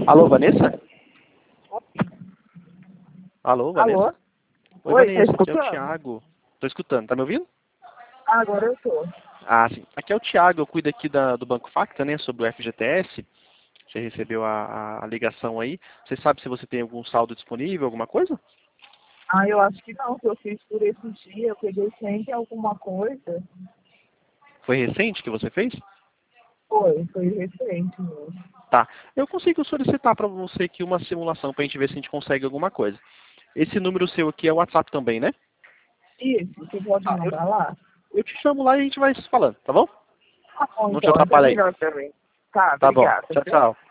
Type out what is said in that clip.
Alô, Vanessa? Alô, Vanessa? Alô? Oi, Oi, Vanessa, tá aqui é o escutando? Thiago. Tô escutando, tá me ouvindo? Agora eu tô. Ah, sim. Aqui é o Thiago, eu cuido aqui do Banco Facta, né, sobre o FGTS. Você recebeu a ligação aí. Você sabe se você tem algum saldo disponível, alguma coisa? Eu acho que não, que eu fiz por esse dia, eu peguei sempre alguma coisa. Foi recente que você fez? Foi recente mesmo. Tá. Eu consigo solicitar para você aqui uma simulação pra gente ver se a gente consegue alguma coisa. Esse número seu aqui é o WhatsApp também, né? Isso, você pode Ah, mandar lá? eu te chamo lá e a gente vai se falando, tá bom? Tá bom, Não te então, até atrapalha aí. melhor também. Tá, Tá bom. obrigada, Tchau, viu? tchau.